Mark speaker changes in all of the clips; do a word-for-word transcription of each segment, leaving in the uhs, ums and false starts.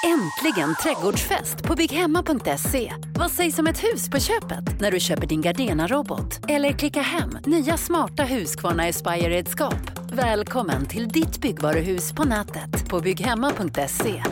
Speaker 1: Äntligen trädgårdsfest på bygghemma punkt se. Vad sägs om ett hus på köpet när du köper din Gardena-robot? Eller klicka hem nya smarta Husqvarna Aspire-redskap. Välkommen till ditt byggvaruhus på nätet på bygghemma punkt se.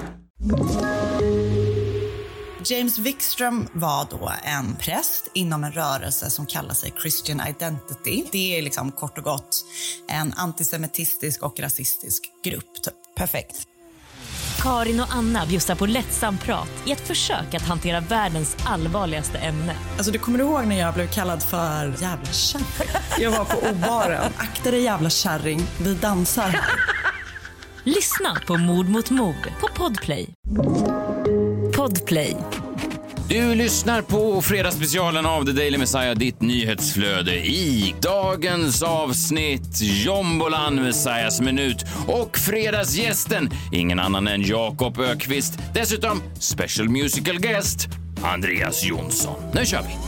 Speaker 2: James Wikström var då en präst inom en rörelse som kallar sig Christian Identity. Det är liksom kort och gott en antisemitistisk och rasistisk grupp. Typ. Perfekt.
Speaker 3: Karin och Anna bjussar på lättsam prat i ett försök att hantera världens allvarligaste ämne.
Speaker 2: Alltså, du kommer ihåg när jag blev kallad för jävla kärring? Jag var på O-baren. Akta dig jävla kärring, vi dansar.
Speaker 3: Lyssna på Mord mot mord på Podplay. Podplay.
Speaker 4: Du lyssnar på fredagsspecialen av The Daily Messiah, ditt nyhetsflöde. I dagens avsnitt Jombolan, Messiahs minut och fredagsgästen, ingen annan än Jakob Ökvist. Dessutom special musical guest Andreas Jonsson. Nu kör vi!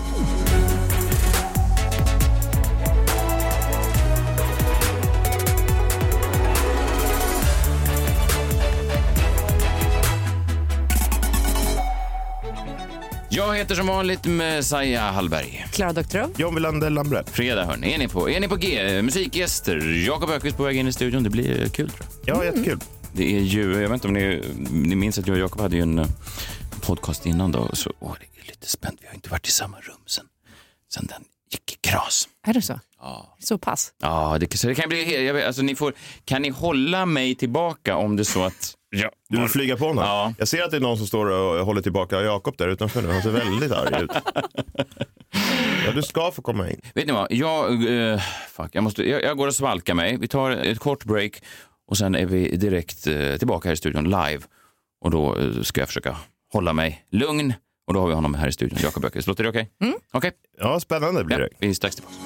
Speaker 4: Jag heter som vanligt Messiah Hallberg.
Speaker 5: Klara Doktorov.
Speaker 6: John Wilander Lambrett.
Speaker 4: Fredag, hörni. Är ni på, är ni på G? Musikgäster. Jakob Ökvist på väg in i studion. Det blir kul, tror jag.
Speaker 6: Ja, jättekul.
Speaker 4: Det är ju, jag vet inte om ni, ni minns att jag och Jakob hade ju en podcast innan då. Så, åh, det är lite spänt. Vi har inte varit i samma rum sen, sen den gick i kras.
Speaker 5: Är det så?
Speaker 4: Ja.
Speaker 5: Så pass?
Speaker 4: Ja, det, så det kan bli... Jag vet, alltså, ni får, kan ni hålla mig tillbaka om det är så att... Ja.
Speaker 6: Du vill flyga på honom?
Speaker 4: Ja.
Speaker 6: Jag ser att det är någon som står och håller tillbaka Jakob där utanför nu. Han ser väldigt arg ut. Ja, du ska få komma in.
Speaker 4: Vet ni vad? Jag, uh, fuck, jag, måste, jag, jag går och svalkar mig. Vi tar ett kort break och sen är vi direkt uh, tillbaka här i studion live. Och då uh, ska jag försöka hålla mig lugn. Och då har vi honom här i studion. Jakob Ökvist. Låter det okej? Okay? Mm. Okej. Okay.
Speaker 6: Ja, spännande blir det.
Speaker 4: Ja, vi är strax tillbaka.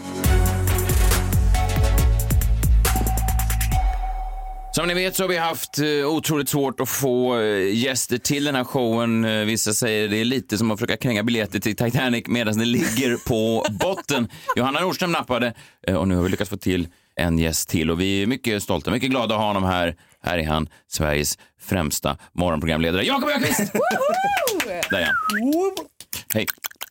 Speaker 4: Som ni vet så har vi haft uh, otroligt svårt att få uh, gäster till den här showen. Uh, vissa säger det är lite som att försöka kränga biljetter till Titanic medan det ligger på botten. Johanna Nordström nappade uh, och nu har vi lyckats få till en gäst till. Och vi är mycket stolta, mycket glada att ha honom här. Här är han, Sveriges främsta morgonprogramledare, Jakob Ökvist! Där är han. Hej.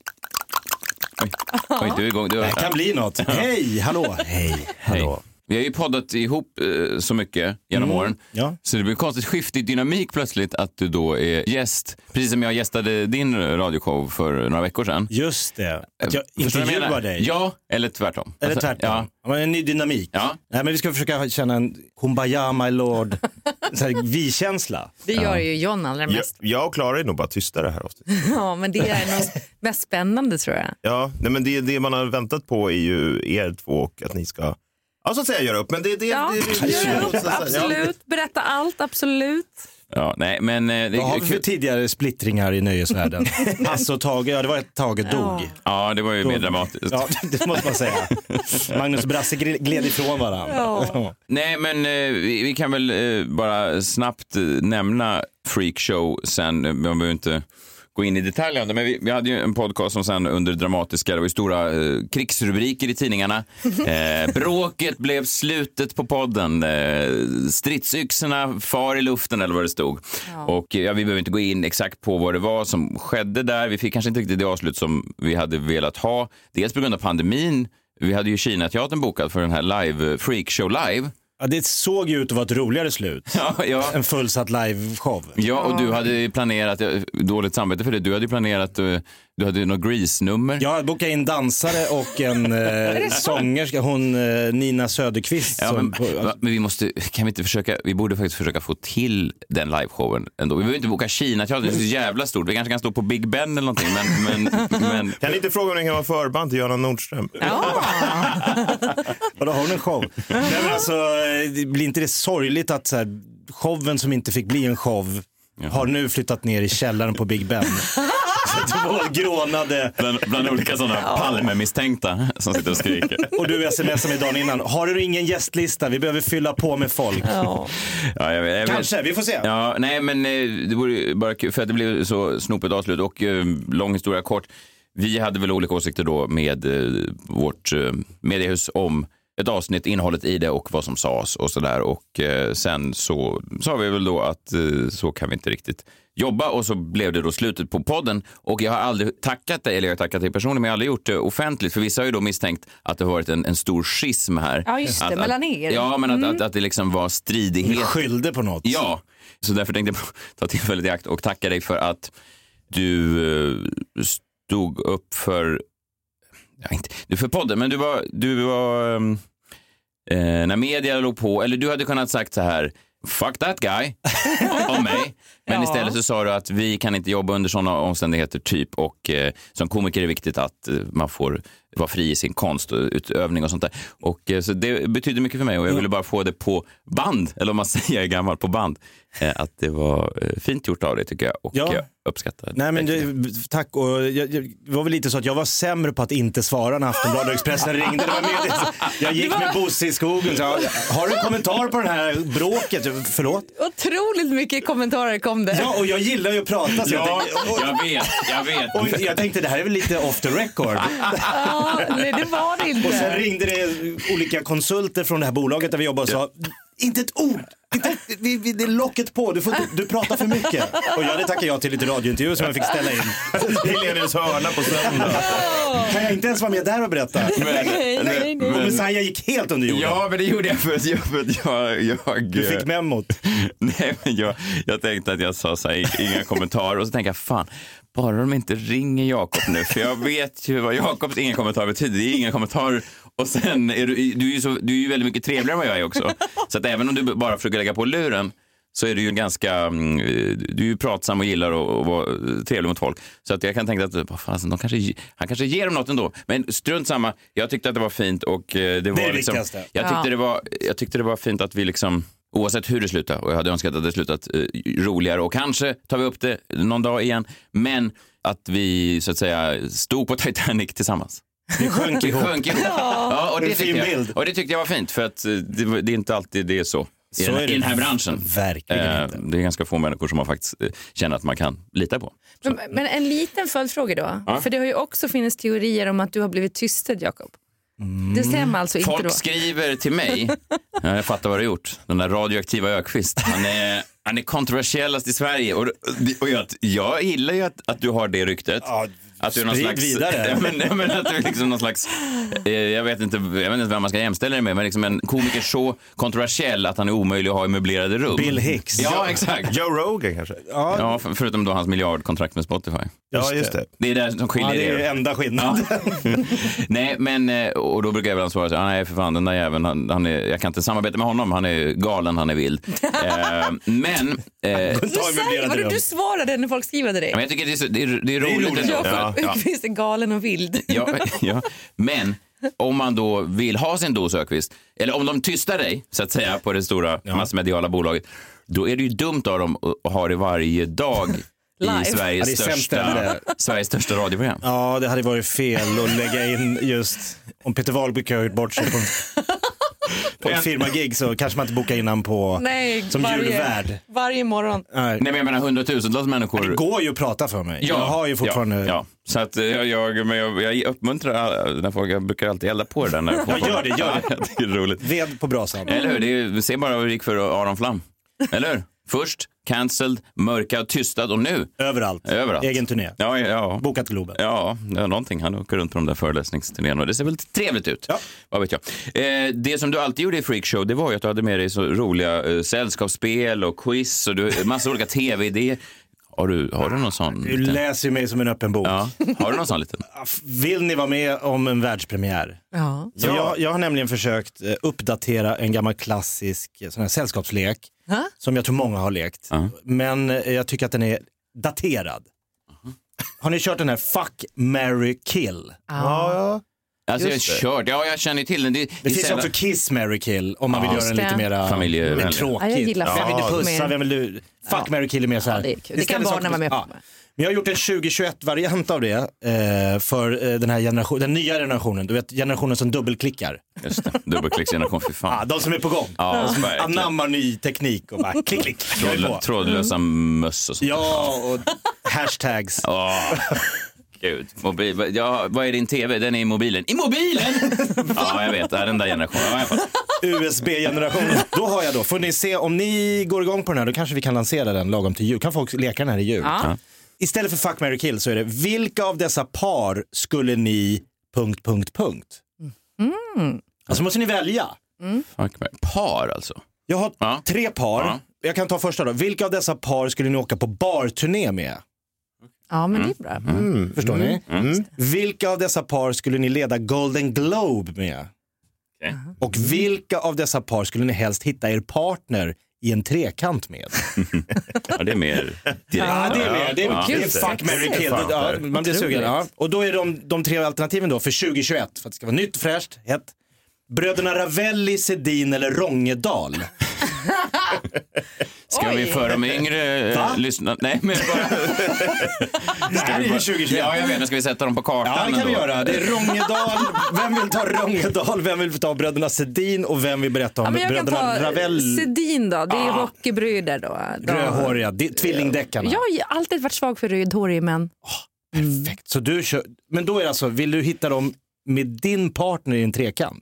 Speaker 4: Oj, Oj du är igång. Du är...
Speaker 7: Det kan bli något. Hej, hallå. Hej, hallå.
Speaker 4: Hej. Vi har ju poddat ihop eh, så mycket genom mm, åren. Ja. Så det blir konstigt skift i dynamik plötsligt att du då är gäst. Precis som jag gästade din radioshow för några veckor sedan.
Speaker 7: Just det. Att jag intervjuar dig.
Speaker 4: Ja, eller tvärtom.
Speaker 7: Eller tvärtom.
Speaker 4: Alltså,
Speaker 7: ja. En ny dynamik.
Speaker 4: Ja.
Speaker 7: Nej, men vi ska försöka känna en kumbaya, my lord. Så här, vi-känsla.
Speaker 5: Det gör ja. ju John allra mest.
Speaker 6: Jag, jag och Klara är nog bara tysta det här.
Speaker 5: Ja, men det är nog mest spännande, tror jag.
Speaker 6: Ja, nej, men det, det man har väntat på är ju er två och att ni ska... Ja, så att säga, gör upp. Men det, det,
Speaker 5: ja,
Speaker 6: det, det, det,
Speaker 5: gör upp, absolut. Berätta allt, absolut.
Speaker 4: Ja, nej, men... Det,
Speaker 7: Vad har vi för tidigare splittringar i nöjesvärlden? Alltså, Tage, ja, det var ett Tage dog.
Speaker 4: Ja, ja det var ju dog. Mer dramatiskt.
Speaker 7: Ja, det måste man säga. Magnus och Brasse gled ifrån varandra.
Speaker 5: Ja.
Speaker 4: Nej, men vi, vi kan väl bara snabbt nämna Freakshow sen. Man behöver inte... gå in i detalj om det, men vi, vi hade ju en podcast som sen under dramatiska, det var ju stora eh, krigsrubriker i tidningarna. Eh, bråket blev slutet på podden. Eh, stridsyxorna far i luften eller vad det stod. Ja. Och ja, vi behöver inte gå in exakt på vad det var som skedde där. Vi fick kanske inte riktigt det avslut som vi hade velat ha. Dels på grund av pandemin. Vi hade ju Kina-teatern bokad för den här live, Freakshow live.
Speaker 7: Ja, det såg ju ut att vara ett roligare slut.
Speaker 4: Ja, ja.
Speaker 7: En fullsatt live-show.
Speaker 4: Ja, och du hade planerat, dåligt samvete för det, du hade planerat, du hade något Grease-nummer.
Speaker 7: Jag bokade in dansare och en eh, sångerska, hon eh, Nina Söderqvist.
Speaker 4: Ja,
Speaker 7: som,
Speaker 4: men, alltså. men vi måste, kan vi inte försöka, vi borde faktiskt försöka få till den liveshowen ändå. Vi behöver inte boka Kina, det är så jävla stort. Vi kanske kan stå på Big Ben eller någonting, men... men, men...
Speaker 6: Kan ni inte fråga om ni kan vara förband till Johanna Nordström?
Speaker 5: Ja!
Speaker 7: Och då har hon en show. Nej, men alltså, det blir inte det sorgligt att så här, showen som inte fick bli en show Jaha. har nu flyttat ner i källaren på Big Ben. Det var grånade
Speaker 4: bland, bland olika sådana ja. Palme-misstänkta som sitter och skriker.
Speaker 7: Och du smsar mig dagen innan. Har du ingen gästlista? Vi behöver fylla på med folk.
Speaker 5: Ja.
Speaker 4: Ja, jag vet, jag vet.
Speaker 7: Kanske, vi får se.
Speaker 4: Ja, nej, men det vore bara kul för att det blev så snopet avslut och uh, lång historia kort. Vi hade väl olika åsikter då med uh, vårt uh, mediehus om ett avsnitt, innehållet i det och vad som sades och sådär. Och eh, sen så sa vi väl då att eh, så kan vi inte riktigt jobba, och så blev det då slutet på podden. Och jag har aldrig tackat dig, eller jag har tackat dig personligen, men jag har aldrig gjort det offentligt. För vissa har ju då misstänkt att det har varit en, en stor schism här.
Speaker 5: Ja, just det,
Speaker 4: att,
Speaker 5: mellan
Speaker 4: att,
Speaker 5: er.
Speaker 4: Ja, men
Speaker 5: mm.
Speaker 4: att, att, att det liksom var stridighet.
Speaker 7: Ni skyllde på något.
Speaker 4: Ja, så därför tänkte jag ta tillfället i akt och tacka dig för att du eh, stod upp för, ja, inte du för podden, men du var, du var eh, när media låg på, eller du hade kunnat sagt så här: fuck that guy om mig. Men
Speaker 5: Ja.
Speaker 4: istället så sa du att vi kan inte jobba under sådana omständigheter typ, och eh, som komiker är det viktigt att eh, man får vara fri i sin konst och utövning och sånt där. Och eh, så det betyder mycket för mig, och jag ville bara få det på band, eller om man säger jag är gammal, på band, eh, att det var eh, fint gjort av dig tycker jag, och
Speaker 7: Ja.
Speaker 4: jag uppskattar
Speaker 7: Nej, men
Speaker 4: det.
Speaker 7: det, tack. Och jag, jag, det var väl lite så att jag var sämre på att inte svara när Aftonbladet och Expressen ringde. Det var med det. Jag gick med Bosse i skogen och sa, har du en kommentar på det här bråket? Förlåt?
Speaker 5: Otroligt mycket kommentarer kom det.
Speaker 7: Ja, och jag gillar ju att prata. Så
Speaker 4: Ja,
Speaker 7: jag, tänkte, och,
Speaker 4: jag vet, jag vet.
Speaker 7: och jag tänkte, det här är väl lite off the record.
Speaker 5: Ja, nej, det var det inte.
Speaker 7: Och sen ringde det olika konsulter från det här bolaget där vi jobbar och sa, inte ett ord. Inte, vi, vi, det är locket på, du, får, inte- du pratar för mycket. Och jag hade tackat ja till lite radiointervju som jag fick ställa in.
Speaker 6: Helenus hörna på söndag.
Speaker 7: Kan jag inte ens vara med där och berätta?
Speaker 5: Nej, nej, nej.
Speaker 7: Och Messiah gick helt under jorden.
Speaker 4: Ja, men det gjorde jag för att jag... För att jag, jag
Speaker 7: Du fick memot.
Speaker 4: Nej, men jag, jag tänkte att jag sa så här, inga kommentarer, och så tänkte jag, fan, bara de inte ringer Jakob nu, för jag vet ju vad Jakobs inga kommentarer betyder. Det är inga kommentarer, och sen är du, du, är ju så, du är ju väldigt mycket trevligare än vad jag är också. Så att även om du bara försöker lägga på luren, så är du ju ganska, mm, du är ju pratsam och gillar att och vara trevlig mot folk. Så att jag kan tänka att vad fan, de kanske, han kanske ger dem något ändå. Men strunt samma, jag tyckte att det var fint, och eh, det var
Speaker 7: det
Speaker 4: liksom,
Speaker 7: viktigaste.
Speaker 4: jag tyckte
Speaker 5: Ja.
Speaker 4: det var, jag tyckte det var fint att vi liksom, oavsett hur det slutar, och jag hade önskat att det slutat eh, roligare, och kanske tar vi upp det någon dag igen, men att vi så att säga stod på Titanic tillsammans.
Speaker 7: Vi sjönk
Speaker 4: Vi
Speaker 7: ihop.
Speaker 4: sjönk ihop. Ja, och, det
Speaker 7: En fin
Speaker 4: tyckte jag,
Speaker 7: bild.
Speaker 4: och det tyckte jag var fint, för att eh, det, var- det är inte alltid det är så. I,
Speaker 7: Så
Speaker 4: den,
Speaker 7: är det
Speaker 4: i den här branschen.
Speaker 7: verkligen
Speaker 4: Eh,
Speaker 7: inte.
Speaker 4: det är ganska få människor som man faktiskt eh, känner att man kan lita på.
Speaker 5: Men, men en liten följdfråga då.
Speaker 4: Ja.
Speaker 5: För det har ju också funnits teorier om att du har blivit tystad, Jakob. Det stämmer alltså inte
Speaker 4: Folk
Speaker 5: då?
Speaker 4: skriver till mig, ja, jag fattar vad du har gjort, den där radioaktiva Ökvist. Han är, han är kontroversiellast i Sverige, och, och jag, jag gillar ju att, att du har det ryktet.
Speaker 7: Ja,
Speaker 4: Att du är någon
Speaker 7: sprid
Speaker 4: slags,
Speaker 7: vidare.
Speaker 4: Ja, men, ja, men att du är liksom någon slags, eh, jag vet inte, jag vet inte vem man ska jämställa dig med, men liksom en komiker så kontroversiell att han är omöjlig att ha i möblerade rum.
Speaker 7: Bill Hicks.
Speaker 4: Ja, exakt.
Speaker 6: Joe Rogan kanske?
Speaker 7: Ja,
Speaker 4: Ja, för- förutom då hans miljardkontrakt med Spotify.
Speaker 6: Ja, just det.
Speaker 4: Det är det som skiljer
Speaker 7: ja, det är
Speaker 4: er.
Speaker 7: enda skillnaden.
Speaker 4: Nej, men, eh, och då brukar jag väl svara så här, nej för fan, den där jäveln, han, han är, jag kan inte samarbeta med honom, han är galen, han är vild. eh, men, eh,
Speaker 7: Ta
Speaker 5: Du,
Speaker 7: en
Speaker 5: säger,
Speaker 7: möblerade
Speaker 5: vadå,
Speaker 7: rum.
Speaker 5: du svarade när folk skriver till dig.
Speaker 4: men jag tycker det är, så, det är, det är roligt.
Speaker 7: roligt.
Speaker 4: ändå.
Speaker 5: Jakob
Speaker 4: Ja,
Speaker 5: Öqvist är galen och vild.
Speaker 4: ja, ja, men om man då vill ha sin dos Öqvist, eller om de tystar dig så att säga på det stora massmediala bolaget, då är det ju dumt av dem att ha det varje dag
Speaker 5: Live.
Speaker 4: i Sveriges,
Speaker 7: Ja, det är sämst
Speaker 4: största,
Speaker 7: ämne.
Speaker 4: Sveriges största radioprogram.
Speaker 7: Ja, det hade varit fel att lägga in just, om Peter Wahlbeck har gjort bort sig på, på ett firmagig, så kanske man inte bokar innan på
Speaker 5: Nej,
Speaker 7: som
Speaker 5: varje,
Speaker 7: julvärd.
Speaker 5: varje morgon.
Speaker 7: Nej.
Speaker 4: Nej, men jag menar hundratusentals människor.
Speaker 7: Det går ju att prata för mig. Jag har ju fortfarande...
Speaker 4: Ja, ja. Så att eh, jag, jag, men jag, jag uppmuntrar alla, när folk, jag brukar alltid elda på det där. När folk,
Speaker 7: Ja, gör det, gör det.
Speaker 4: Jag tycker det är roligt.
Speaker 7: Ved på brasan.
Speaker 4: Eller hur? Det är, se bara hur det gick för Aron Flam. Eller hur? Först cancelled, mörkad, tystad, och nu
Speaker 7: Överallt.
Speaker 4: överallt.
Speaker 7: Egen turné.
Speaker 4: Ja, ja.
Speaker 7: Bokat Globen.
Speaker 4: Ja, det är någonting. Han åker runt på de där föreläsningsturnéerna och det ser väl trevligt ut.
Speaker 7: Ja.
Speaker 4: Vad vet jag. Eh, det som du alltid gjorde i Freakshow, det var ju att du hade med dig så roliga eh, sällskapsspel och quiz och du, massa olika tv-idéer. Har du, har du någon sån?
Speaker 7: Du
Speaker 4: liten?
Speaker 7: läser ju mig som en öppen bok.
Speaker 4: Ja, har du någon sån liten?
Speaker 7: Vill ni vara med om en världspremiär?
Speaker 5: Ja.
Speaker 7: Så jag, jag har nämligen försökt eh, uppdatera en gammal klassisk eh, sån här sällskapslek
Speaker 5: Ha?
Speaker 7: som jag tror många har lekt.
Speaker 4: Ja.
Speaker 7: Men eh, jag tycker att den är daterad. Har ni kört den här Fuck, Marry, Kill?
Speaker 6: Ja, ja.
Speaker 4: Alltså jag har
Speaker 6: Just det.
Speaker 4: kört, ja jag känner till den. Det,
Speaker 7: Det,
Speaker 4: det är
Speaker 7: finns
Speaker 4: sällan-
Speaker 7: också Kiss, Marry, Kill om man vill
Speaker 4: Ja,
Speaker 7: göra den
Speaker 5: just
Speaker 7: lite
Speaker 5: det.
Speaker 7: mera
Speaker 4: Familjevänlig.
Speaker 7: mer tråkigt.
Speaker 5: Ja, jag gillar
Speaker 7: Vem vill du
Speaker 5: Fuck
Speaker 7: pussa,
Speaker 5: med-
Speaker 7: vem vill du... Fuck,
Speaker 5: Ja.
Speaker 7: Marry, Kill är mer så här.
Speaker 5: Ja, det är kul. Det
Speaker 7: ställer
Speaker 5: kan
Speaker 7: saker-
Speaker 5: barnen vara med på.
Speaker 7: Ja. Men jag har gjort en tjugo tjugoett-variant av det eh, för eh, den här generation, den nya generationen. Du vet, generationen som dubbelklickar.
Speaker 4: Just det, dubbelklicksgeneration, för fan.
Speaker 7: Ah, de som är på gång.
Speaker 4: Ja,
Speaker 7: de som
Speaker 4: verkligen.
Speaker 7: anammar ny teknik och bara klick, klick. jag är
Speaker 4: Trådlö-
Speaker 7: på.
Speaker 4: Trådlösa möss och sånt.
Speaker 7: Ja, och hashtags.
Speaker 4: Ja. Gud, mobil. Ja, vad är din tv? Den är i mobilen. I mobilen? Ja, jag vet. Det är den där generationen. Ja, jag får...
Speaker 7: U S B-generationen. Då har jag då. Får ni se, om ni går igång på den här, då kanske vi kan lansera den lagom till jul. Kan folk leka den här i jul?
Speaker 5: Ja.
Speaker 7: Istället för Fuck, Marry, Kill så är det, vilka av dessa par skulle ni... Punkt, punkt, punkt.
Speaker 5: Mm.
Speaker 7: Alltså måste ni välja.
Speaker 5: Mm.
Speaker 4: Fuck, Marry. Par alltså?
Speaker 7: Jag har
Speaker 4: ja.
Speaker 7: tre par.
Speaker 4: Ja.
Speaker 7: Jag kan ta första då. Vilka av dessa par skulle ni åka på barturné med?
Speaker 5: Ja, men det är bra.
Speaker 7: Mm. Förstår
Speaker 6: Mm.
Speaker 7: ni? Mm. Vilka av dessa par skulle ni leda Golden Globe med?
Speaker 4: Okay.
Speaker 7: Och vilka av dessa par skulle ni helst hitta er partner i en trekant med?
Speaker 4: Ja, det är mer direkt.
Speaker 7: Ja, det är mer. Det är,
Speaker 4: ja.
Speaker 7: det är fuck, marry, kill. Ja, man blir sugen. Ja. Och då är de, de tre alternativen då för tjugo tjugoett, för att det ska vara nytt, fräscht, hett. Bröderna Ravelli, Sedin eller Rångedal?
Speaker 4: Ska
Speaker 5: Oj.
Speaker 4: vi för de yngre
Speaker 7: Va?
Speaker 4: lyssna? Nej, men bara...
Speaker 7: Det här är ju tjugo tjugoett.
Speaker 4: Ja, jag vet. Nu ska vi sätta dem på kartan.
Speaker 7: Ja, det kan
Speaker 4: ändå.
Speaker 7: vi göra. Det är Rångedal. Vem vill ta Rångedal? Vem vill ta bröderna Sedin? Och vem vill berätta om
Speaker 5: Ja, men jag kan
Speaker 7: bröderna
Speaker 5: ta
Speaker 7: Ravelli?
Speaker 5: Sedin då, det är
Speaker 7: Ah.
Speaker 5: hockeybröder då. De...
Speaker 7: Rödhåriga, di- tvillingdeckarna.
Speaker 5: Jag har alltid varit svag för rödhårig män.
Speaker 7: Perfekt. Så du kör... Men då är det alltså, vill du hitta dem med din partner i en trekant?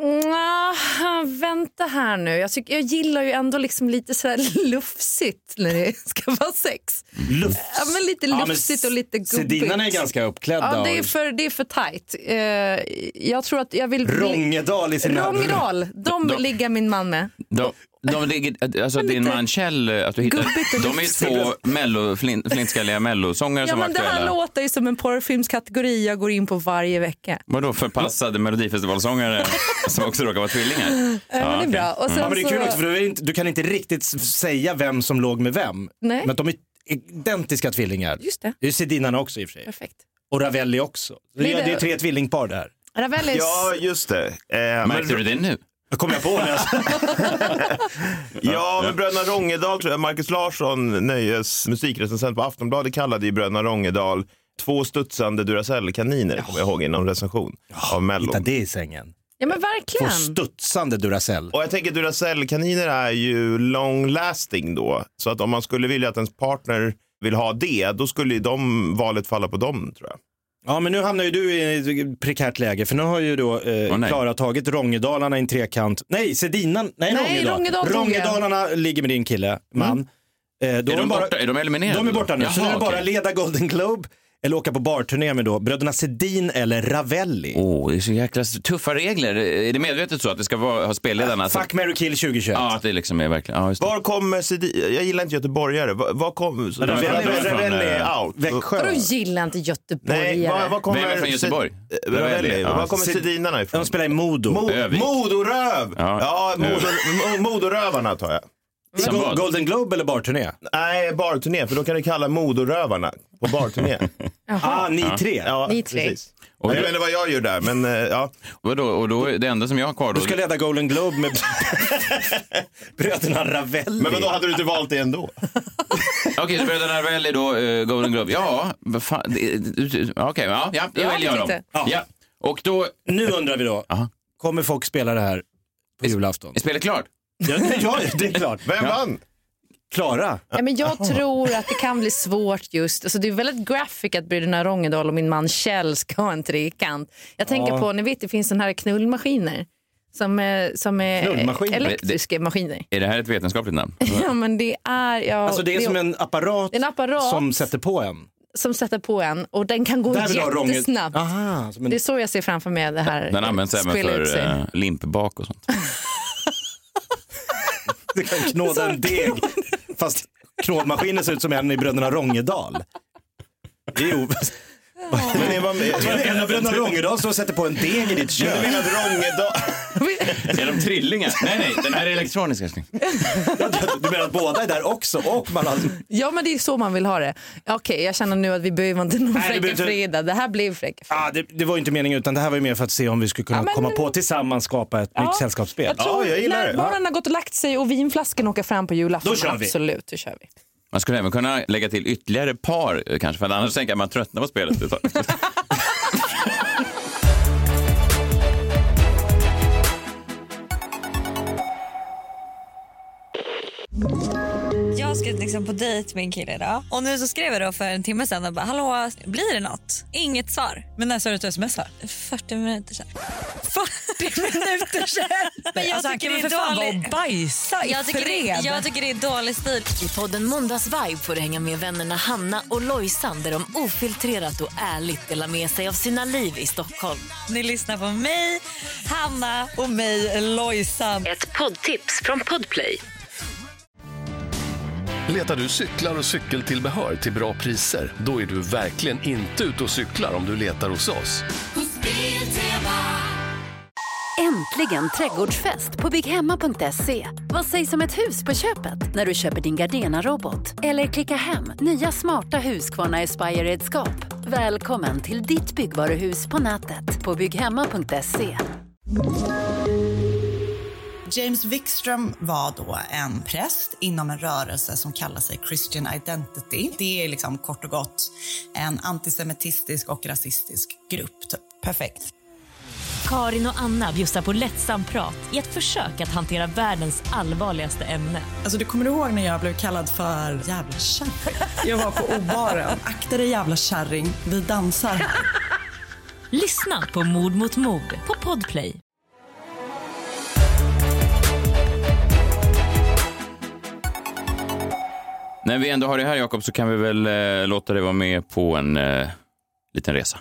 Speaker 5: Ah, vänta här nu. Jag, tycker, jag gillar ju ändå liksom lite så här lufsigt när det ska vara sex.
Speaker 7: Luft.
Speaker 5: Ja, men lite
Speaker 7: Ja, men
Speaker 5: lufsigt och lite gubbigt.
Speaker 7: Sedinarna är ganska uppklädda.
Speaker 5: Ja, det är
Speaker 7: och-
Speaker 5: för, det är för tajt. Uh, jag tror att jag vill...
Speaker 7: Rångedal i sina...
Speaker 5: Rångedal, de
Speaker 4: De-
Speaker 5: ligger min man med.
Speaker 4: De, de ligger, alltså din
Speaker 5: lite
Speaker 4: man Kjell, att du hittar,
Speaker 5: gubbigt och
Speaker 4: de är ju
Speaker 5: lufsigt.
Speaker 4: två mello, flint, flintskalliga mellosångare
Speaker 5: Ja,
Speaker 4: som är
Speaker 5: men det här
Speaker 4: aktuella.
Speaker 5: låter ju som en porrfilmskategori jag går in på varje vecka.
Speaker 4: Vadå, förpassade melodifestivalsångare som också råkar vara tvillingar?
Speaker 5: Ja, men det är bra. Och sen
Speaker 7: Ja, men det är kul
Speaker 5: så...
Speaker 7: också, för du, är inte, du kan inte riktigt s- säga vem som låg med vem.
Speaker 5: Nej.
Speaker 7: Men de är identiska tvillingar.
Speaker 5: Just det,
Speaker 7: Det är Sedinarna också i och för sig.
Speaker 5: perfekt.
Speaker 7: Och Ravelli också. Det
Speaker 5: Blir
Speaker 7: är,
Speaker 5: det-
Speaker 7: det är tre tvillingpar där.
Speaker 5: Ravellis...
Speaker 6: Ja, just det. Eh,
Speaker 4: Märkte du det nu?
Speaker 7: Jag kommer jag på det. Alltså.
Speaker 6: Ja, men Bröderna Rångedal, tror jag, Marcus Larsson, nöjes musikrecensent på Aftonbladet, kallade ju Bröderna Rångedal två studsande Duracell-kaniner, kommer jag ihåg, i någon recension av Mello.
Speaker 7: Hitta det i sängen.
Speaker 5: Ja, men
Speaker 7: Två
Speaker 5: verkligen.
Speaker 7: studsande Duracell.
Speaker 6: Och jag tänker Duracell-kaniner är ju long lasting då. Så att om man skulle vilja att ens partner vill ha det, då skulle ju de valet falla på dem, tror jag.
Speaker 7: Ja, men nu hamnar ju du i ett prekärt läge. För nu har ju då eh,
Speaker 4: Åh, nej.
Speaker 7: Klara tagit Rångedalarna i en trekant. Nej, Sedinan. Nej,
Speaker 5: Nej,
Speaker 7: Rångedal.
Speaker 5: Rångedal tog jag.
Speaker 7: Rångedalarna ligger med din kille, man. Eh, då
Speaker 4: Är de
Speaker 7: bara-
Speaker 4: borta? Är de eliminerade?
Speaker 7: De är borta nu.
Speaker 4: Jaha,
Speaker 7: så nu är det bara
Speaker 4: okej.
Speaker 7: leda Golden Globe eller åka på barturné med då bröderna Sedin eller Ravelli.
Speaker 4: Åh, det är så jäkla tuffa regler. Är det medvetet så att det ska vara, ha spelledarna?
Speaker 7: Fuck, marry, kill tjugo tjugoett.
Speaker 4: Ja, att det liksom är verkligen... Ja, just det.
Speaker 6: Var kommer Sedin? Jag gillar inte göteborgare. Var, var kom...
Speaker 7: Ravelli,
Speaker 6: Ravelli,
Speaker 7: Ravelli
Speaker 6: är out.
Speaker 7: Växjö.
Speaker 5: Vadå gillar inte göteborgare?
Speaker 6: Nej, var, var kommer...
Speaker 4: Vem är från Göteborg?
Speaker 6: Sed- Ravelli.
Speaker 4: Ravelli, ja.
Speaker 6: Var kommer
Speaker 7: Sed-
Speaker 6: Sedinarna ifrån?
Speaker 7: De spelar i Modo.
Speaker 6: Mo-
Speaker 4: Övik.
Speaker 6: Modoröv!
Speaker 4: Ja.
Speaker 6: Ja, Modor- Mo- Modorövarna tar jag.
Speaker 4: Som
Speaker 7: Go-
Speaker 4: vad?
Speaker 7: Golden Globe eller barturné?
Speaker 6: Nej, barturné, för då kan du kalla Modorövarna på barturné.
Speaker 7: Ah, ni tre.
Speaker 6: Ja,
Speaker 5: Ni tre.
Speaker 6: precis.
Speaker 4: Och
Speaker 6: Jag
Speaker 4: då-
Speaker 6: vet inte vad jag gör där, men eh, ja.
Speaker 4: Vadå? Och då är det enda som jag har kvar då...
Speaker 7: Du ska leda Golden Globe med bröderna Ravelli.
Speaker 6: Men då hade du inte valt det ändå?
Speaker 4: Okej, så bröderna Ravelli då, uh, Golden Globe. Ja, vad fan... det- det- Okej, ja, ja, det
Speaker 5: Ja,
Speaker 4: väljer jag dem.
Speaker 5: lite.
Speaker 7: Ja.
Speaker 4: Ja. Och då...
Speaker 7: Nu undrar vi då,
Speaker 4: Aha.
Speaker 7: kommer folk spela det här på julafton?
Speaker 4: Är spelet klart?
Speaker 7: Ja, det- ja, det är klart.
Speaker 6: Vem vann?
Speaker 7: Klara.
Speaker 5: Ja, men jag tror att det kan bli svårt just. Alltså, det är väldigt graphic att bröderna Rångedal och min man Kjell ska ha en trekant. Jag tänker
Speaker 7: Ja.
Speaker 5: på, ni vet det finns såna här knullmaskiner. Som är, som är
Speaker 7: Knullmaskiner?
Speaker 5: elektriska maskiner.
Speaker 4: Är det här ett vetenskapligt namn?
Speaker 5: Ja, men det är... Ja,
Speaker 7: Alltså det är som en apparat,
Speaker 5: en apparat
Speaker 7: som sätter på en.
Speaker 5: som sätter på en och den kan gå
Speaker 7: Där vill du ha Rånge-
Speaker 5: jättesnabbt.
Speaker 7: Aha, som en...
Speaker 5: Det är så jag ser framför mig det här.
Speaker 4: Den används även
Speaker 5: spela ut
Speaker 4: för
Speaker 5: sig.
Speaker 4: uh, limpbak och sånt.
Speaker 7: Du kan knåda en deg. Fast knådmaskinen ser ut som en i bröderna Rångedal. Det är ju...
Speaker 6: Men det var med.
Speaker 7: En av bröderna Rångedal står och sätter på en deg i ditt
Speaker 6: Du
Speaker 7: kök.
Speaker 6: menar att Rångedal...
Speaker 4: Är de trillingar? Nej, nej, den här är elektronisk. älskling.
Speaker 7: Du menar att båda är där också? Och man har...
Speaker 5: Ja, men det är så man vill ha det. Okej, jag känner nu att vi behöver inte någon
Speaker 7: Nej, det
Speaker 5: Fräcka
Speaker 7: behöver inte-
Speaker 5: fredag. Det här blev Fräcka fredag.
Speaker 7: ah, det, det var ju inte meningen, utan det här var ju mer för att se om vi skulle kunna
Speaker 5: Ja, men-
Speaker 7: komma på tillsammans skapa ett nytt sällskapsspel.
Speaker 5: Jag tror
Speaker 6: Ja, jag gillar
Speaker 5: när
Speaker 6: det.
Speaker 5: barnen har gått och lagt sig och vinflaskan åker fram på julafton.
Speaker 7: Då kör vi.
Speaker 5: Absolut, då kör vi.
Speaker 4: Man skulle även kunna lägga till ytterligare par eh, kanske, för att annars tänker jag att man tröttnar på spelet.
Speaker 8: Jag ska liksom på dejt med en kille idag. Och nu så skrev jag då för en timme sedan och bara, hallå, blir det något? Inget svar.
Speaker 9: Men när sa du att du smsar?
Speaker 8: fyrtio minuter sedan.
Speaker 9: fyrtio minuter sedan?
Speaker 8: Men jag
Speaker 9: alltså,
Speaker 8: tycker
Speaker 9: det är
Speaker 8: det är
Speaker 9: dåligt.
Speaker 8: dålig...
Speaker 9: bajsa i
Speaker 8: jag tycker, det, jag tycker det är dålig stil.
Speaker 3: I podden Måndagsvibe får du hänga med vännerna Hanna och Lojsan där de ofiltrerat och ärligt delar med sig av sina liv i Stockholm.
Speaker 8: Ni lyssnar på mig, Hanna och mig, Lojsan.
Speaker 3: Ett poddtips från Podplay.
Speaker 10: Letar du cyklar och cykeltillbehör till bra priser? Då är du verkligen inte ute och cyklar om du letar hos oss.
Speaker 1: Äntligen trädgårdsfest på bygghemma punkt se. Vad sägs om ett hus på köpet när du köper din Gardena-robot? Eller klicka hem nya smarta Husqvarna Aspire-redskap. Välkommen till ditt byggvaruhus på nätet på bygghemma punkt se.
Speaker 2: James Wikström var då en präst inom en rörelse som kallar sig Christian Identity. Det är liksom kort och gott en antisemitistisk och rasistisk grupp. Typ.
Speaker 9: Perfekt.
Speaker 3: Karin och Anna bjussar på lättsam prat i ett försök att hantera världens allvarligaste ämne.
Speaker 9: Alltså du kommer ihåg när jag blev kallad för jävla kärring? Jag var på O-baren. Akta dig jävla kärring, vi dansar här.
Speaker 3: Lyssna på Mord mot mord på Podplay.
Speaker 4: När vi ändå har det här, Jakob, så kan vi väl eh, låta dig vara med på en eh, liten resa.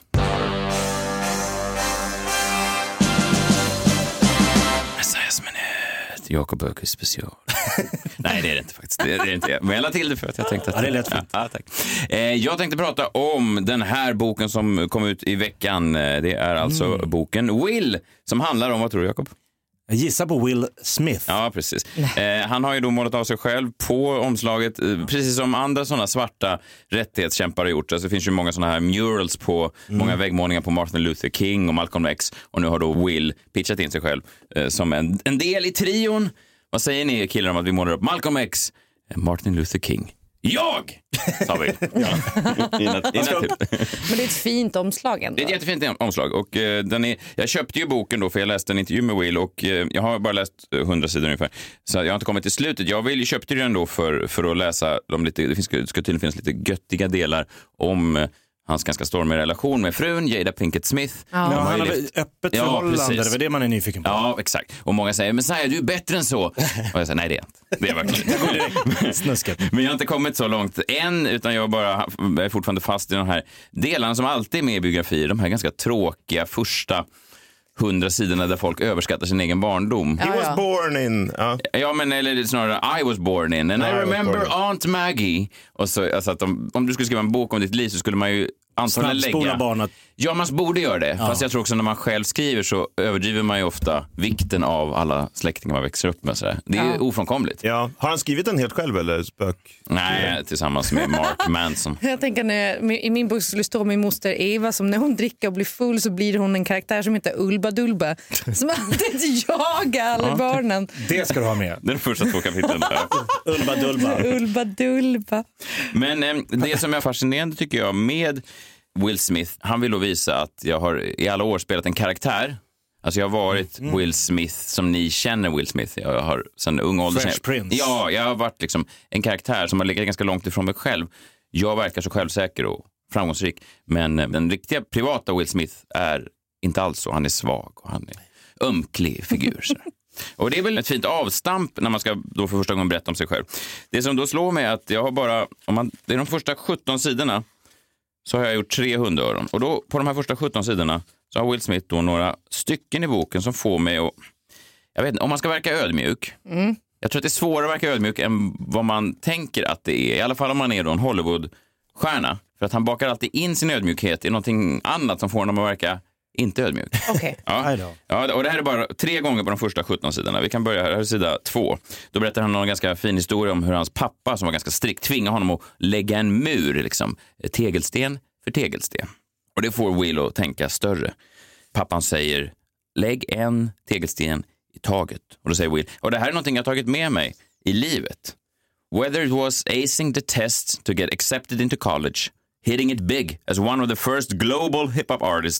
Speaker 4: Messias minut, Jakob Öqvist special. Nej, det är det inte faktiskt. Det är det inte. Men jag la till det för att jag tänkte att...
Speaker 7: Ja, det är lätt fint.
Speaker 4: Ja, tack. Eh, jag tänkte prata om den här boken som kom ut i veckan. Det är alltså mm. boken Will, som handlar om, vad tror du, Jakob?
Speaker 7: Jag gissar på Will Smith.
Speaker 4: Ja, precis. Eh, han har ju då målat av sig själv på omslaget, eh, precis som andra sådana svarta rättighetskämpar har gjort. Alltså, det finns ju många sådana här murals på, mm. många väggmålningar på Martin Luther King och Malcolm X. Och nu har då Will pitchat in sig själv eh, som en, en del i trion. Vad säger ni killar om att vi målar upp Malcolm X, Martin Luther King? Jag! Sa vi. Ja. Innan, innan typ.
Speaker 5: Men det är ett fint omslag ändå.
Speaker 4: Det är ett jättefint omslag. Och, uh, den är, jag köpte ju boken då för jag läste en intervju med Will och uh, jag har bara läst hundra sidor ungefär. Så jag har inte kommit till slutet. Jag vill, köpte den då för, för att läsa de lite, det finns, ska tydligen finnas lite göttiga delar om uh, hans ganska stormiga relation med frun, Jada Pinkett Smith.
Speaker 7: Ja. Ja, han har öppet
Speaker 4: ja,
Speaker 7: förhållande, det är det man är nyfiken på.
Speaker 4: Ja, exakt. Och många säger, men Saja, du är bättre än så. Och jag säger, nej det är inte. Det är verkligen
Speaker 7: Snusket.
Speaker 4: Men jag har inte kommit så långt än, utan jag bara jag är fortfarande fast i de här delarna som alltid är med i biografier. De här ganska tråkiga första hundra sidorna där folk överskattar sin egen barndom.
Speaker 6: He was born in... Uh.
Speaker 4: Ja, men eller snarare I was born in. And I, I remember Aunt Maggie. Och så, alltså att om, om du skulle skriva en bok om ditt liv så skulle man ju antagligen lägga...
Speaker 7: barnet.
Speaker 4: Ja, man borde göra det.
Speaker 7: Ja.
Speaker 4: Fast jag tror också när man själv skriver så överdriver man ju ofta vikten av alla släktingar man växer upp med. Så det är ja. ofrånkomligt.
Speaker 6: Ja. Har han skrivit den helt själv eller spök?
Speaker 4: Nej, tillsammans med Mark Manson.
Speaker 5: Jag tänker när i min bok skulle stå min moster Eva som när hon dricker och blir full så blir hon en karaktär som heter Ulba Dulba. Som alltid jagar alla ja. barnen.
Speaker 7: Det ska du ha med.
Speaker 4: Den första två kapitlen.
Speaker 7: Ulba Dulba.
Speaker 5: Ulba Dulba.
Speaker 4: Men eh, det som är fascinerande tycker jag med Will Smith, han vill då visa att jag har i alla år spelat en karaktär. Alltså jag har varit mm. Will Smith som ni känner Will Smith. Jag har sedan ung ålder.
Speaker 7: Fresh Prince.
Speaker 4: Ja, jag har varit liksom en karaktär som har legat ganska långt ifrån mig själv. Jag verkar så självsäker och framgångsrik. Men den riktiga privata Will Smith är inte alls så. Han är svag och han är ömklig figur. Så. Och det är väl ett fint avstamp när man ska då för första gången berätta om sig själv. Det som då slår mig är att jag har bara, om man, det är de första sjutton sidorna så har jag gjort tre hundöron. Och då på de här första sjutton sidorna så har Will Smith då några stycken i boken som får mig att, jag vet inte, om man ska verka ödmjuk. Mm. Jag tror att det är svårare att verka ödmjuk än vad man tänker att det är. I alla fall om man är då en Hollywood-stjärna. För att han bakar alltid in sin ödmjukhet i någonting annat som får honom att verka inte ödmjuk.
Speaker 5: Okay.
Speaker 4: Ja. Ja, och det här är bara tre gånger på de första sjutton sidorna. Vi kan börja här, här sida två. Då berättar han en ganska fin historia om hur hans pappa som var ganska strikt tvingade honom att lägga en mur, liksom, tegelsten för tegelsten. Och det får Will att tänka större. Pappan säger, lägg en tegelsten i taget. Och då säger Will, och det här är någonting jag har tagit med mig i livet. Whether it was acing the test to get accepted into college, hitting it big as one of the first global hip-hop artists,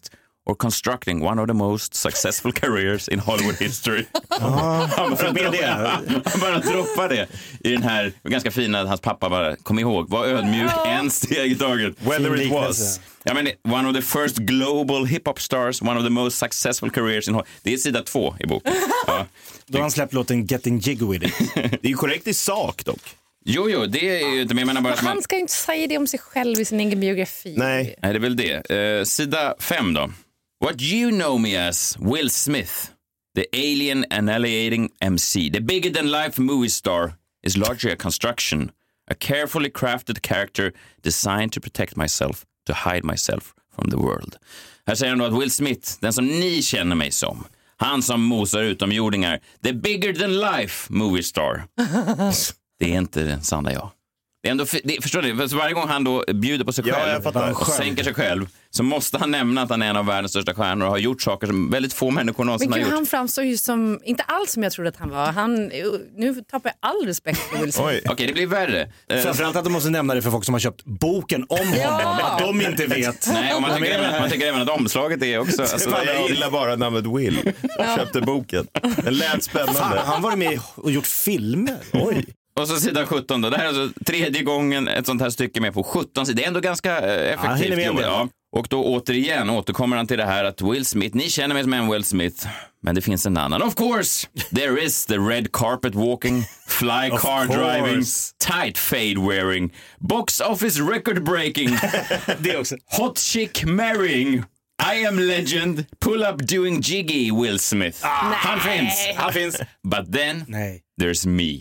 Speaker 4: or constructing one of the most successful careers in Hollywood history.
Speaker 7: Ja,
Speaker 4: han, bara
Speaker 7: droppar, det.
Speaker 4: han bara droppar det i den här ganska fina, hans pappa bara, kom ihåg, var ödmjuk, en steg i taget.
Speaker 6: Whether it was.
Speaker 4: Ja, men one of the first global hip-hop stars, one of the most successful careers in Hollywood. Det är sida två i boken. Ja.
Speaker 7: Då har han släppt låten Getting Jiggy With It.
Speaker 6: Det är ju korrekt i sak dock.
Speaker 4: Jo, jo, det är ju inte, men jag menar bara att man...
Speaker 5: Han ska ju inte säga det om sig själv i sin egen biografi.
Speaker 6: Nej.
Speaker 4: Nej, det är väl det. Uh, sida fem då. What you know me as, Will Smith, the alien annihilating M C, the bigger than life movie star, is largely a construction, a carefully crafted character designed to protect myself, to hide myself from the world. Här säger han då att Will Smith, den som ni känner mig som, han som mosar utomjordingar, the bigger than life movie star. Det är inte den sanna jag. Det är ändå, det, förstår du, för varje gång han då bjuder på sig själv
Speaker 6: ja,
Speaker 4: och sänker sig själv, så måste han nämna att han är en av världens största stjärnor och har gjort saker som väldigt få människor någonsin har gjort.
Speaker 5: Han framstår ju som, inte alls som jag trodde att han var. Han, nu tappar jag all respekt för Will Smith.
Speaker 4: Okej, okay, det blir värre.
Speaker 7: Framförallt att de måste nämna det för folk som har köpt boken om honom, ja. Att de inte vet.
Speaker 4: Nej, och man tänker även, man tänker även att omslaget är också... Alltså,
Speaker 6: det jag gillar bara namnet Will. Jag köpte boken. Den lät spännande.
Speaker 7: Fan, han var med och gjort filmer. Oj.
Speaker 4: Och så sidan sjutton då. Det här är alltså tredje gången ett sånt här stycke med på sjutton sidor. Det är ändå ganska effektivt. Ja, ja. Och då återigen återkommer han till det här att Will Smith, ni känner mig som en Will Smith, men det finns en annan. Of course, there is the red carpet walking, fly car driving, tight fade wearing, box office record breaking,
Speaker 7: det också.
Speaker 4: Hot chick marrying, I am legend, pull up doing jiggy Will Smith. Ah, han finns, han finns. But then,
Speaker 7: Nej.
Speaker 4: there's me.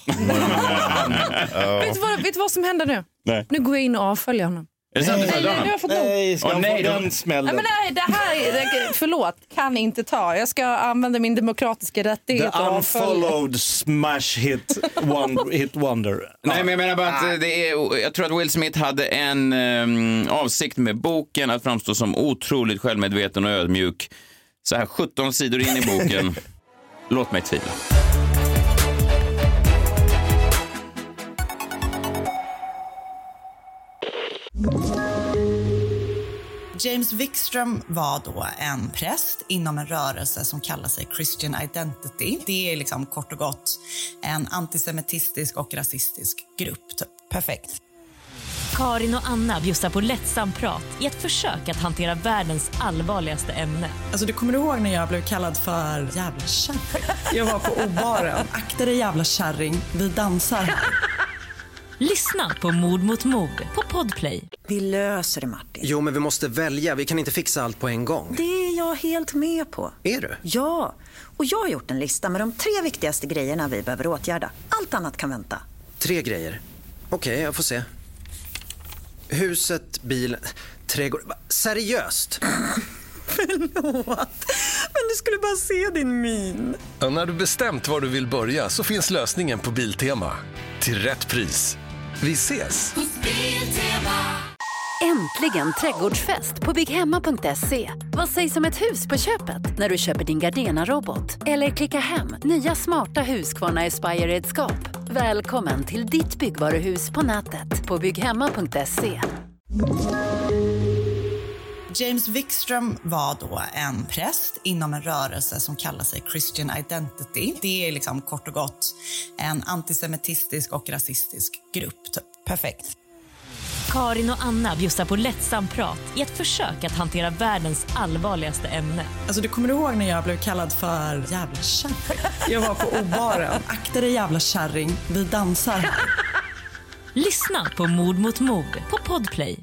Speaker 5: oh. vet, du vad, vet du vad som händer nu?
Speaker 4: Nej.
Speaker 5: Nu går jag in och avföljer honom.
Speaker 4: Är det sant?
Speaker 5: Nej, nej, nej, jag har fått nej,
Speaker 7: ska oh, nej, den smällen.
Speaker 5: Nej, men nej, det här, förlåt, kan inte ta. Jag ska använda min demokratiska rättighet.
Speaker 7: The unfollowed smash hit, one, hit wonder.
Speaker 4: Nej, men jag menar bara att det är, jag tror att Will Smith hade en um, avsikt med boken att framstå som otroligt självmedveten och ödmjuk. Så här sjutton sidor in i boken. Låt mig tvivla.
Speaker 2: James Wikström var då en präst inom en rörelse som kallar sig Christian Identity. Det är liksom kort och gott en antisemitistisk och rasistisk grupp. Typ. Perfekt.
Speaker 3: Karin och Anna bjussar på lättsam prat i ett försök att hantera världens allvarligaste ämne.
Speaker 9: Alltså du kommer ihåg när jag blev kallad för jävla kärring? Jag var på O-baren. Akta dig jävla kärring, vi dansar.
Speaker 3: Lyssna på Mord mot mord på Podplay.
Speaker 11: Vi löser det, Martin.
Speaker 12: Jo, men vi måste välja. Vi kan inte fixa allt på en gång.
Speaker 11: Det är jag helt med på.
Speaker 12: Är du?
Speaker 11: Ja, och jag har gjort en lista med de tre viktigaste grejerna vi behöver åtgärda. Allt annat kan vänta.
Speaker 12: Tre grejer? Okej, okay, jag får se. Huset, bilen, trädgård. Seriöst?
Speaker 11: Förlåt, men du skulle bara se din min.
Speaker 10: Ja, när du bestämt var du vill börja så finns lösningen på Biltema. Till rätt pris. Vi ses!
Speaker 1: Äntligen trädgårdsfest på bygghemma punkt se. Vad sägs om ett hus på köpet när du köper din Gardena-robot? Eller klicka hem nya smarta Husqvarna Aspire-redskap. Välkommen till ditt byggvaruhus på nätet på bygghemma punkt se.
Speaker 2: James Wikström var då en präst inom en rörelse som kallar sig Christian Identity. Det är liksom kort och gott en antisemitistisk och rasistisk grupp. Typ. Perfekt.
Speaker 3: Karin och Anna bjussar på lättsam prat i ett försök att hantera världens allvarligaste ämne.
Speaker 9: Alltså du kommer ihåg när jag blev kallad för jävla kärring? Jag var på O-baren. Akta dig jävla kärring, vi dansar.
Speaker 3: Lyssna på Mord mot mord på Podplay.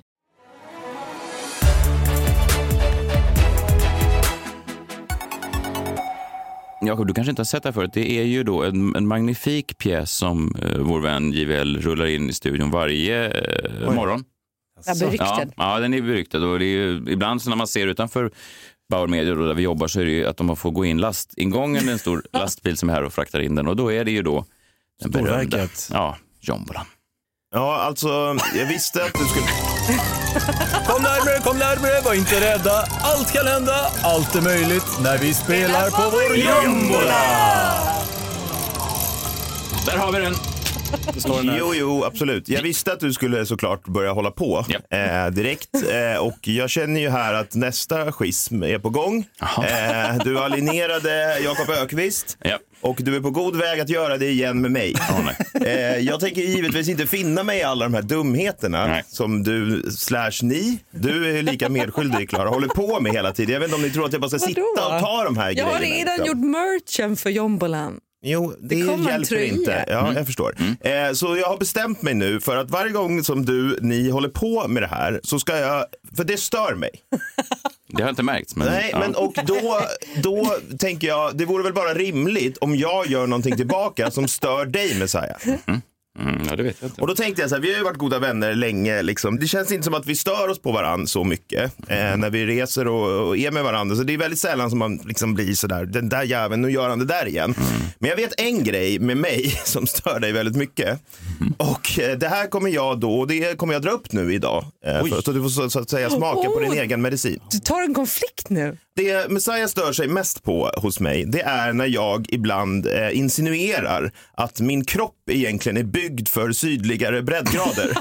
Speaker 4: Jakob, du kanske inte har sett det förut. Det är ju då en, en magnifik pjäs som uh, vår vän J V L rullar in i studion varje uh, morgon.
Speaker 5: Alltså.
Speaker 4: Ja, ja, den är beryktad. Och det är ju, ibland så när man ser utanför Bauer Media då, där vi jobbar, så är det ju att de får gå in lastingången, en stor lastbil som är här och fraktar in den. Och då är det ju då den berömda, ja, jombolan.
Speaker 6: Ja, alltså, jag visste att du skulle... Kom närmare, kom närmare, var inte rädda. Allt kan hända, allt är möjligt när vi spelar på vår jombola.
Speaker 4: Där har vi den.
Speaker 6: Jo, jo, absolut. Jag visste att du skulle såklart börja hålla på eh, direkt. Eh, och jag känner ju här att nästa schism är på gång. Eh, du alinierade Jakob Ökvist.
Speaker 4: Yep.
Speaker 6: Och du är på god väg att göra det igen med mig.
Speaker 4: Oh,
Speaker 6: eh, jag tänker givetvis inte finna mig i alla de här dumheterna nej. som du slash ni, du är lika medskyldig, Klara, håller på med hela tiden. Jag vet inte om ni tror att jag bara ska sitta och ta de här
Speaker 5: jag
Speaker 6: grejerna.
Speaker 5: Jag har redan liksom. gjort merchen för Jombolan.
Speaker 6: Jo, det, det hjälper inte. Ja,
Speaker 4: mm.
Speaker 6: jag förstår. Mm. Eh, så jag har bestämt mig nu för att varje gång som du, ni håller på med det här så ska jag, för det stör mig.
Speaker 4: Det har jag inte märkt. Men,
Speaker 6: Nej,
Speaker 4: ja.
Speaker 6: men och då, då tänker jag, det vore väl bara rimligt om jag gör någonting tillbaka som stör dig, Messiah.
Speaker 4: Mm. Mm, ja, det vet jag inte.
Speaker 6: Och då tänkte jag så här, vi har ju varit goda vänner länge liksom. Det känns inte som att vi stör oss på varandra så mycket eh, när vi reser och, och är med varandra. Så det är väldigt sällan som man liksom blir så där, den där jäveln, nu gör han det där igen. Mm. Men jag vet en grej med mig som stör dig väldigt mycket. Mm. Och eh, det här kommer jag då, och det kommer jag dra upp nu idag. Eh, för, så du får så, så att säga smaka oh, på din egen medicin.
Speaker 5: Du tar en konflikt nu.
Speaker 6: Det Messiah stör sig mest på hos mig, det är när jag ibland eh, insinuerar att min kropp egentligen är byggd för sydligare breddgrader.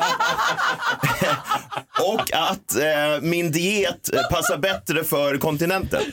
Speaker 6: Och att eh, min diet passar bättre för kontinenten.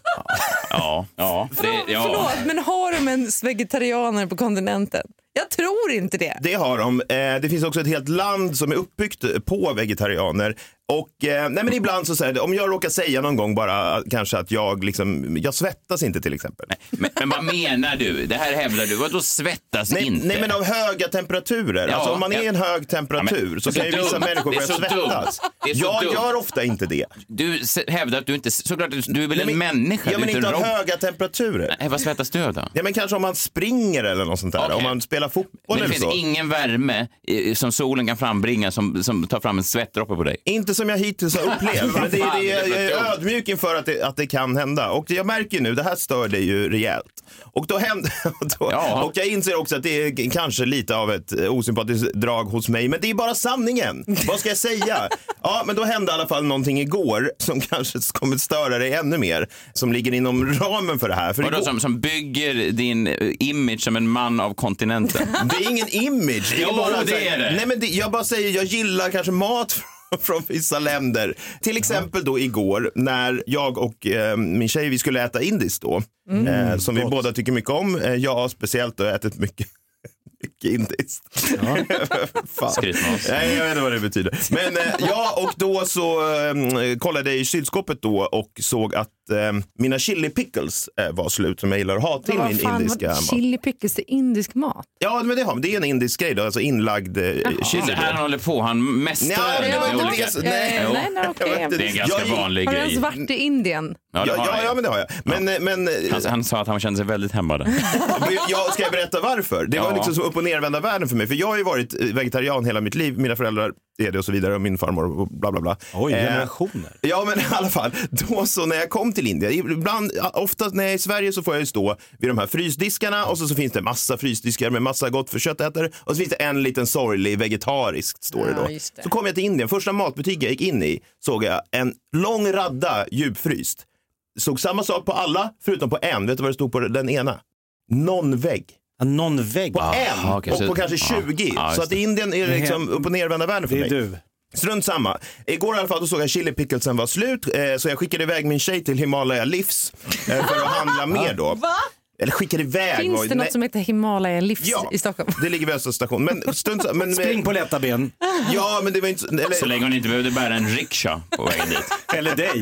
Speaker 4: Ja, ja.
Speaker 5: Det, ja. Förlåt, men har de en vegetarianer på kontinenten? Jag tror inte det.
Speaker 6: Det har de. Eh, det finns också ett helt land som är uppbyggt på vegetarianer. Och eh, nej men ibland så säger det, om jag råkar säga någon gång bara kanske att jag liksom, jag svettas inte till exempel.
Speaker 4: Nej, men, men vad menar du? Det här hävdar du, vad då svettas
Speaker 6: nej,
Speaker 4: inte?
Speaker 6: Nej men av höga temperaturer. Ja, alltså om man är i en hög temperatur ja, men, så kan ju vissa människor börja svettas. Jag dumt. gör ofta inte det.
Speaker 4: Du hävdar att du inte, såklart du är väl nej, men, en människa?
Speaker 6: Ja men inte av höga temperaturer.
Speaker 4: Nej, vad svettas du då?
Speaker 6: Ja men kanske om man springer eller något sånt där, okay. Om man spelar fotboll eller så.
Speaker 4: Men det finns ingen värme som solen kan frambringa som, som tar fram en svettdroppe på dig?
Speaker 6: Inte som jag hittills har upplevt, men det, det, jag är ödmjuk inför att det, att det kan hända. Och jag märker nu, det här stör dig ju rejält. Och då händer då, ja. Och jag inser också att det är kanske lite av ett osympatiskt drag hos mig, men det är bara sanningen. Vad ska jag säga? Ja, men då hände i alla fall någonting igår som kanske kommer störa dig ännu mer, som ligger inom ramen för det här. För
Speaker 4: igår... som, som bygger din image som en man av kontinenten.
Speaker 6: Det är ingen image.
Speaker 4: Det är, jo, bara, det är det.
Speaker 6: Nej, men det, jag bara säger, jag gillar kanske mat från vissa länder. Till exempel då igår när jag och eh, min tjej, vi skulle äta indiskt då. Mm, eh, som gott. Vi båda tycker mycket om. Eh, jag speciellt har ätit mycket mycket indiskt. Ja. Fan. Nej, jag vet inte vad det betyder. Men eh, ja, och då så eh, kollade jag i kylskåpet då och såg att eh, mina chili pickles eh, var slut som jag gillar att ha till min
Speaker 5: fan,
Speaker 6: indiska mat.
Speaker 5: Chili pickles är indisk mat?
Speaker 6: Ja, men det har det är en indisk grej då, alltså inlagd eh, chili.
Speaker 4: Det här håller på, han mästrar
Speaker 6: nej,
Speaker 4: det.
Speaker 6: Det, olika... det,
Speaker 5: nej, nej, nej, okay.
Speaker 4: Det är en ganska
Speaker 6: jag,
Speaker 4: vanlig
Speaker 5: har
Speaker 4: grej.
Speaker 5: Har du ens varit i Indien?
Speaker 4: Ja,
Speaker 6: ja, ja, ja, men det har jag. Men, ja. men,
Speaker 4: han, han sa att han kände sig väldigt hämmad.
Speaker 6: Jag ska jag berätta varför? Det var ja. liksom så upp- och nervända världen för mig. För jag har ju varit vegetarian hela mitt liv. Mina föräldrar är det och så vidare. Och min farmor och bla bla bla.
Speaker 7: Oj, generationer.
Speaker 6: Eh, ja, men i alla fall. Då så när jag kom till Indien. Ibland, ofta när jag är i Sverige så får jag ju stå vid de här frysdiskarna. Och så, så finns det massa frysdiskar med massa gott för köttätare. Och så finns det en liten sorglig vegetariskt står det då. Ja, det. Så kom jag till Indien. Första matbutik jag gick in i såg jag en lång radda djupfryst. Såg samma sak på alla förutom på en. Vet du vad det stod på den ena? Non-veg.
Speaker 7: Någon vägg.
Speaker 6: På en ah, okay, och på så, kanske tjugo. Ah, ah, så att i Indien är det liksom upp- och nervända världen för
Speaker 7: det
Speaker 6: mig.
Speaker 7: Du.
Speaker 6: Strunt samma. Igår i alla fall då såg jag chili picklesen var slut. Eh, så jag skickade iväg min tjej till Himalaya Livs eh, för att handla mer då.
Speaker 5: Va?
Speaker 6: Eller skickade iväg.
Speaker 5: Finns
Speaker 6: var,
Speaker 5: det något
Speaker 6: nej.
Speaker 5: som heter Himalaya Livs
Speaker 6: ja,
Speaker 5: i Stockholm?
Speaker 6: Det ligger vid Östra station. Men stund, men,
Speaker 7: spring på lätta ben.
Speaker 6: Ja, men det var inte... Eller...
Speaker 4: Så länge hon inte behövde bära en rikscha på vägen dit.
Speaker 7: Eller dig.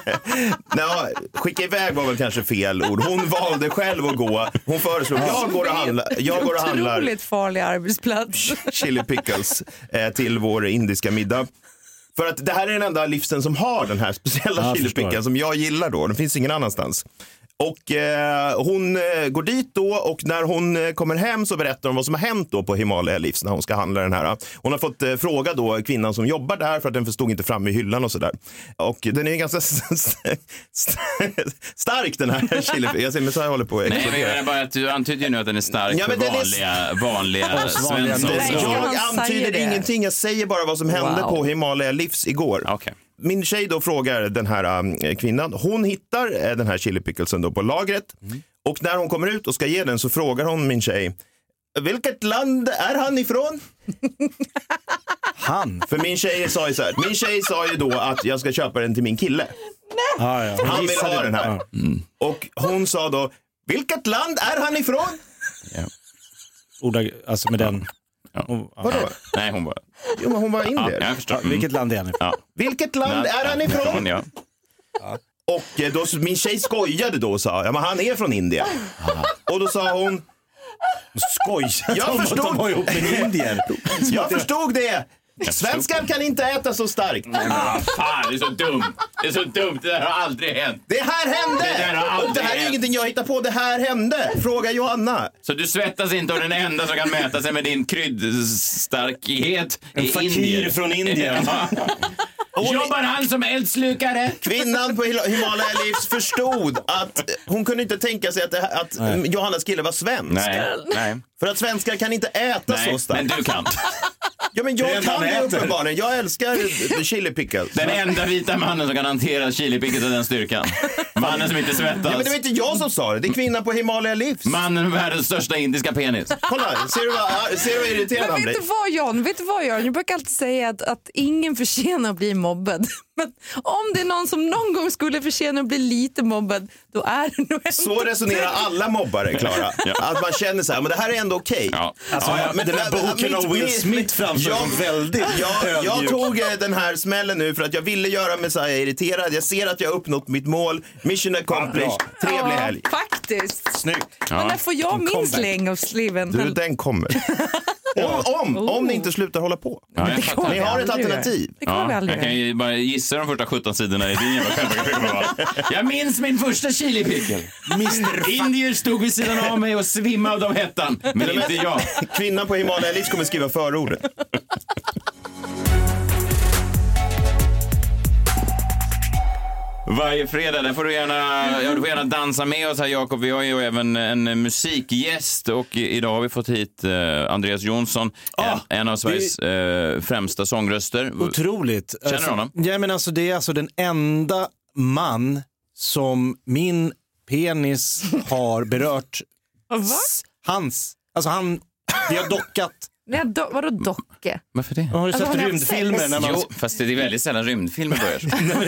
Speaker 6: Nå, skicka iväg var väl kanske fel ord. Hon valde själv att gå. Hon föreslog, jag går och handlar. Jag går och handlar.
Speaker 5: Otroligt farlig arbetsplats.
Speaker 6: Chili pickles eh, till vår indiska middag. För att det här är den enda livsen som har den här speciella ja, chili pickles som jag gillar då. Den finns ingen annanstans. Och eh, hon eh, går dit då och när hon eh, kommer hem så berättar hon vad som har hänt då på Himalaya Livs när hon ska handla den här. Hon har fått eh, fråga då kvinnan som jobbar där för att den förstod inte fram i hyllan och sådär. Och den är ganska stark den här chili. Jag ser Messiah håller på att
Speaker 4: explodera. Nej, men bara att du antyder nu att den är stark ja, för vanliga, är... vanliga Svensson.
Speaker 6: Jag antyder ingenting, jag säger bara vad som hände wow. på Himalaya Livs igår.
Speaker 4: Okej. Okay.
Speaker 6: Min tjej då frågar den här äh, kvinnan. Hon hittar äh, den här chili picklesen då på lagret. Mm. Och när hon kommer ut och ska ge den så frågar hon min tjej. vilket land är han ifrån?
Speaker 7: Han?
Speaker 6: För min tjej sa ju så här, min tjej sa ju då att jag ska köpa den till min kille.
Speaker 7: Ah, ja.
Speaker 6: Han vill ha den här. Mm. Och hon sa då, vilket land är han ifrån?
Speaker 4: Ja.
Speaker 7: Ordag, alltså med den...
Speaker 4: Ja.
Speaker 7: Oh,
Speaker 6: vadå?
Speaker 4: Nej, hon var...
Speaker 6: Jo, men hon var indier.
Speaker 4: Ja, jag förstår.
Speaker 7: Ja, vilket land är han ifrån?
Speaker 4: Ja.
Speaker 6: Vilket land
Speaker 4: Nej,
Speaker 6: är han ifrån?
Speaker 4: Ja.
Speaker 6: Ja. Och då, min tjej skojade då och sa, ja men han är från Indien. Aha. Och då sa hon,
Speaker 7: skoj.
Speaker 6: Jag förstod,
Speaker 7: de var ihop med indier.
Speaker 6: Jag förstod det. Svenskar kan inte äta så starkt.
Speaker 4: Nej, men vad fan, det är så dumt. Det är så dumt, det där har aldrig hänt.
Speaker 6: Det här hände!
Speaker 4: Det, där har aldrig
Speaker 6: och det här är
Speaker 4: hänt.
Speaker 6: ingenting jag hittar på, det här hände. Fråga Johanna.
Speaker 4: Så du svettas inte och den enda som kan mäta sig med din kryddstarkhet
Speaker 7: en
Speaker 4: i
Speaker 7: fakir
Speaker 4: Indien.
Speaker 7: från Indien.
Speaker 4: Jobbar han som eldslukare?
Speaker 6: Kvinnan på Himalaya Livs förstod att hon kunde inte tänka sig att, det, att Johannas kille var svensk.
Speaker 4: Nej, nej.
Speaker 6: För att svenskar kan inte äta
Speaker 4: nej,
Speaker 6: så starkt.
Speaker 4: men du kan.
Speaker 6: Ja, men jag kan det uppenbarligen. Jag älskar chili pickles.
Speaker 4: Den enda vita mannen som kan hantera chili pickles och den styrkan. Mannen som inte svettas.
Speaker 6: Ja, men det var inte jag som sa det. Det är kvinnan på Himalaya Livs.
Speaker 4: Mannen med världens största indiska penis.
Speaker 6: Kolla, ser du vad, ser du vad irriterad han
Speaker 5: blir? Vet du vad, John? Vet du vad, John? Jag brukar alltid säga att, att ingen förtjänar att bli mobbad. Men om det är någon som någon gång skulle förtjäna att bli lite mobbad, då är det nog ändå...
Speaker 6: Så resonerar alla mobbare, Klara. Ja. Att man känner så här, men det här är ändå okej. Okay.
Speaker 4: Ja.
Speaker 7: Alltså, ja, men den här boken av Will Smith framstår som väldigt
Speaker 6: jag, jag tog den här smällen nu för att jag ville göra mig så här irriterad. Jag ser att jag har uppnått mitt mål. Mission accomplished. Ja, trevlig
Speaker 5: ja,
Speaker 6: helg.
Speaker 5: Faktiskt.
Speaker 7: Snyggt.
Speaker 5: Ja. Men när får jag min släng av sliven?
Speaker 6: Du, den kommer. Om, om, om ni inte slutar hålla på.
Speaker 4: Ja,
Speaker 6: ni har ett alternativ.
Speaker 5: Det kommer
Speaker 4: ja,
Speaker 5: vi aldrig
Speaker 4: jag kan ju bara gissa de första sjutton sidorna i din jävla själva. Jag minns min första chili pickle. mister Indier stod vid sidan av mig och svimmade av hettan. Men inte jag.
Speaker 6: Kvinnan på Himalaya Livs kommer skriva förordet.
Speaker 4: Varje fredag, där får du gärna, ja, du får gärna dansa med oss här, Jakob. Vi har ju även en musikgäst och idag har vi fått hit eh, Andreas Jonsson, ah, en, en av Sveriges det... eh, främsta sångröster.
Speaker 7: Otroligt.
Speaker 4: Känner du
Speaker 7: alltså,
Speaker 4: honom?
Speaker 7: Ja, men alltså, det är alltså den enda man som min penis har berört.
Speaker 5: Va?
Speaker 7: Hans. Alltså han, vi har dockat.
Speaker 5: Nej, do, vadå docke?
Speaker 4: Varför det?
Speaker 7: Har du sett
Speaker 5: alltså,
Speaker 7: rymdfilmer? När man...
Speaker 4: Jo, fast det är väldigt sällan rymdfilmer börjar.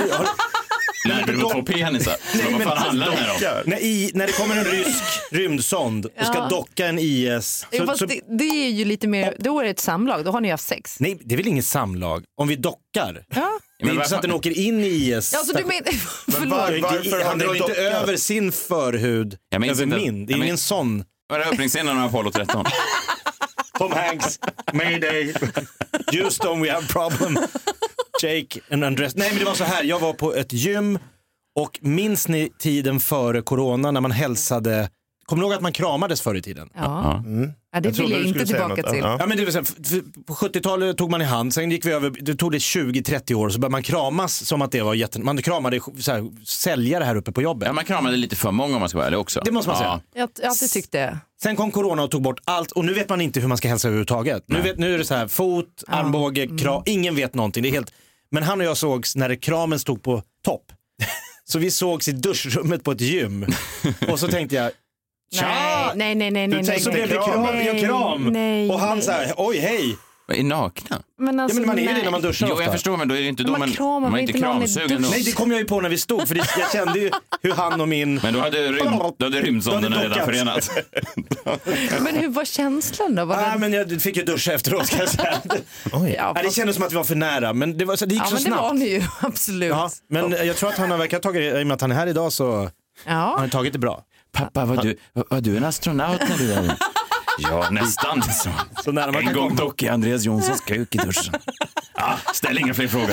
Speaker 4: När du två penisar. Nej, vad fan handlar det här om?
Speaker 7: När, i, när det kommer en rysk rymdsond och ska
Speaker 5: ja.
Speaker 7: docka en I S.
Speaker 5: Så, så... Det, det är ju lite mer, då är det ett samlag, då har ni haft sex.
Speaker 7: Nej, det är väl inget samlag. Om vi dockar.
Speaker 5: Ja.
Speaker 7: Det är inte så att den åker in i I S.
Speaker 5: Ja, så du men,
Speaker 6: men var, varför
Speaker 7: han drar inte över sin förhud över
Speaker 4: inte.
Speaker 7: min. Det är
Speaker 4: jag
Speaker 7: ingen sån.
Speaker 4: Vad är det öppningsscenen av Apollo tretton?
Speaker 7: Tom Hanks, Mayday, Houston, we have problem. Jake and Andres. Nej, men det var så här, jag var på ett gym och minns ni tiden före corona när man hälsade, kommer ni ihåg att man kramades förr i tiden?
Speaker 5: Ja, mm. ja det
Speaker 6: jag
Speaker 5: vill jag inte tillbaka till.
Speaker 7: Ja, men det vill säga, på sjuttiotalet tog man i hand, sen gick vi över, det tog det tjugo trettio år, så började man kramas som att det var jätte, man kramade så här, säljare här uppe på jobbet.
Speaker 4: Ja, man kramade lite för många om man ska vara ärlig också.
Speaker 7: Det måste man säga.
Speaker 5: Jag har alltid tyckt det.
Speaker 7: Sen kom corona och tog bort allt och nu vet man inte hur man ska hälsa överhuvudtaget. Nu, vet, nu är det så här, fot, armbåge, kram, mm. ingen vet någonting. Det är helt... Men han och jag sågs när det, kramen stod på topp. Så vi sågs i duschrummet på ett gym. Och så tänkte jag,
Speaker 5: tja! Nej, nej, nej, nej.
Speaker 7: Du tänkte, så blev det kram, nej, kram. Nej, och han
Speaker 5: nej.
Speaker 7: så här, oj, hej.
Speaker 4: Är nakna?
Speaker 5: Men, alltså,
Speaker 7: ja, men man är ju det när man duschar
Speaker 4: Jo,
Speaker 7: ofta.
Speaker 4: jag förstår, men då är det inte då man, man,
Speaker 5: kramar,
Speaker 4: man är inte kramsugen.
Speaker 7: Nej, det kom jag ju på när vi stod, för det, jag kände ju hur han och min...
Speaker 4: Men då hade, rym, då hade rymdsonderna redan förenats.
Speaker 5: Men hur var känslan då? Var
Speaker 7: ah,
Speaker 5: det...
Speaker 7: men jag fick ju duscha efteråt, ska jag säga.
Speaker 5: Oj. Ja,
Speaker 7: fast... Det kändes som att vi var för nära, men det, var, så, det gick
Speaker 5: ja,
Speaker 7: så
Speaker 5: men
Speaker 7: snabbt.
Speaker 5: Det var ni ju, absolut.
Speaker 7: Ja, men jag tror att han har verkat tagit, i och med att han är här idag så
Speaker 5: ja.
Speaker 7: har han tagit det bra.
Speaker 4: Pappa, var du, var du en astronaut när du är... Ja, nästan. Så.
Speaker 7: Så när man
Speaker 4: en gång dock i Andreas Jonssons kuk i duschen. Ja, ställ inga fler frågor.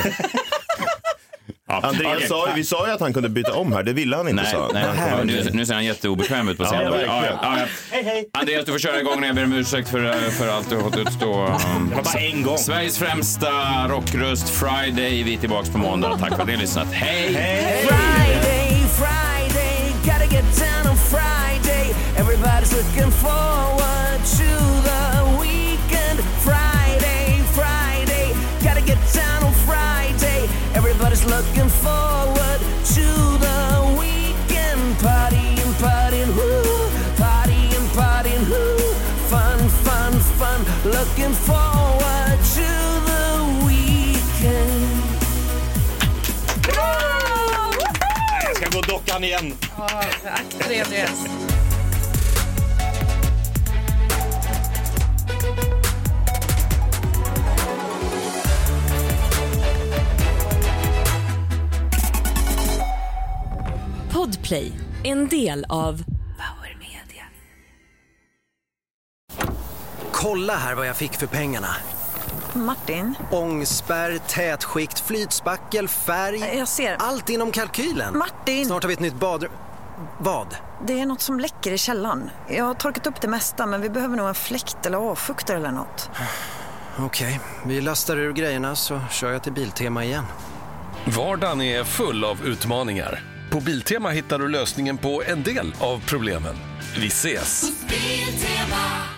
Speaker 6: Ja, Andreas okay. sa, vi sa ju att han kunde byta om här, det ville han inte.
Speaker 4: Nej,
Speaker 6: sa.
Speaker 4: nej, nej. Nu, nu ser han jätteobekväm ut på scenen. Ja, ja, ja, ja.
Speaker 7: Hej, hej.
Speaker 4: Andreas, du får köra igång när jag ber om ursäkt för, för allt du har fått utstå.
Speaker 7: Um, det var bara en gång.
Speaker 4: Sveriges främsta rockröst Friday, vi är tillbaka på måndag. Tack för att ni har lyssnat. Hej!
Speaker 13: Hey. Friday, Friday, gotta get down on Friday. Everybody's looking forward to the weekend. Friday, Friday, gotta get down on Friday. Everybody's looking forward to the weekend. Partying, partying, woo. Partying, partying, woo. Fun, fun.
Speaker 7: han igen.
Speaker 5: Ja, akta dig, Andreas.
Speaker 3: Podplay, en del av Power Media.
Speaker 12: Kolla här vad jag fick för pengarna.
Speaker 11: Martin?
Speaker 12: Ångspärr, tätskikt, flytspackel, färg.
Speaker 11: Jag ser.
Speaker 12: Allt inom kalkylen.
Speaker 11: Martin!
Speaker 12: Snart har vi ett nytt badrum. Vad?
Speaker 11: Det är något som läcker i källaren. Jag har torkat upp det mesta, men vi behöver nog en fläkt eller avfuktare eller något.
Speaker 12: Okej, okay. Vi lastar ur grejerna så kör jag till Biltema igen.
Speaker 10: Vardagen är full av utmaningar. På Biltema hittar du lösningen på en del av problemen. Vi ses! Biltema.